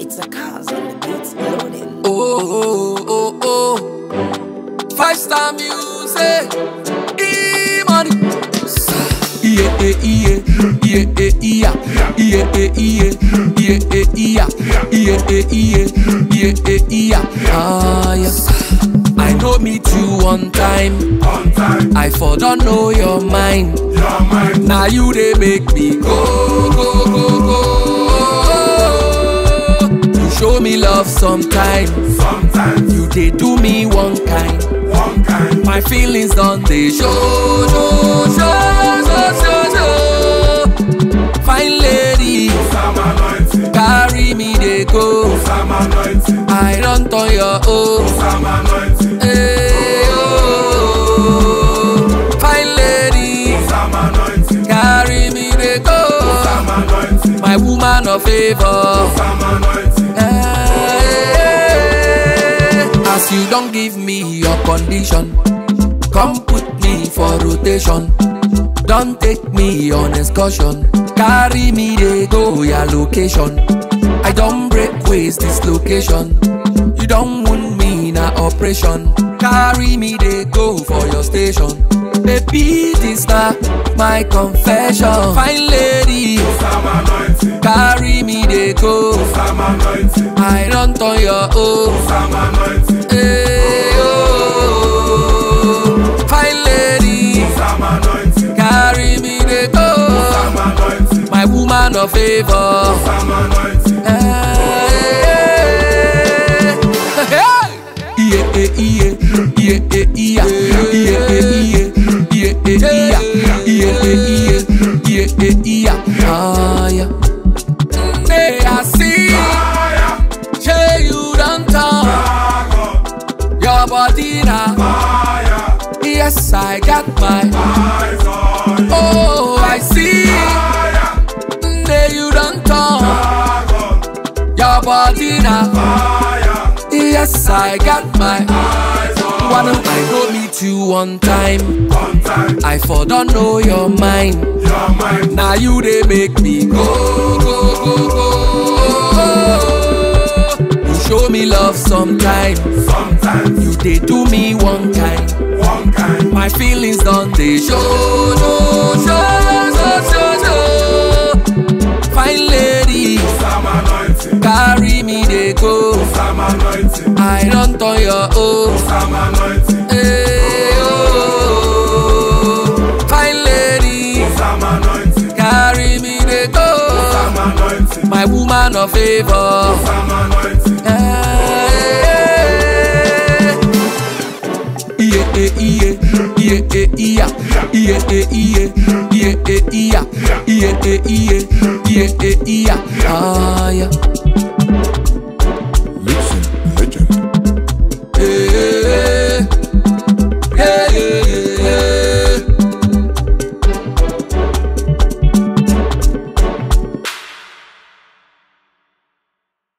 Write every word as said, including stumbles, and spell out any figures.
It's a cause on the beats loading. Oh, oh, oh, oh. Five star music. E-money. Yeah, yeah, yeah, yeah, yeah, yeah, yeah, yeah, yeah, yeah, yeah, yeah, yeah, yeah, ah, yeah. I know meet you one time. I for don't know your mind. Now you they make me go, go, go, go. You show me love sometimes. Sometimes you they do me one kind. One kind. My feelings done they show, show, show, show, show, show. Fine lady, carry me they go. I don't turn your own. Hey, oh. Fine lady, carry me they go. My woman of favor. As you don't give me your condition, come put me for rotation. Don't take me on excursion. Carry me they go your location. I don't break ways this location. You don't want me in a operation. Carry me they go for your station. Baby, this not my confession. Fine lady, carry me they go. I don't turn your own. Hey, oh. Fine lady, carry me they go. My woman of favor. Yeah, yeah, yeah, yeah, yeah, yeah, yeah, yeah, yeah, ah, yeah. Hey, I see, say you don't talk, your body now. Yes, I got my eyes on you. Oh, I see, say you don't talk, your body now. Yes, I got my eyes on you. Wanna I go meet you one time. One time. I for don't know your mind. Your mind. Now you they make me go, go, go, go. You show me love sometimes. Sometimes you they do me one kind. One kind. My feelings done they show, show, show, show, show. Fine lady, carry me they go. I don't turn your own. Hey, oh. Fine lady, carry me they go. My woman of favor. Yeah, yeah, yeah, yeah, yeah, yeah, yeah, yeah, yeah, yeah, yeah, yeah, yeah, ah, yeah.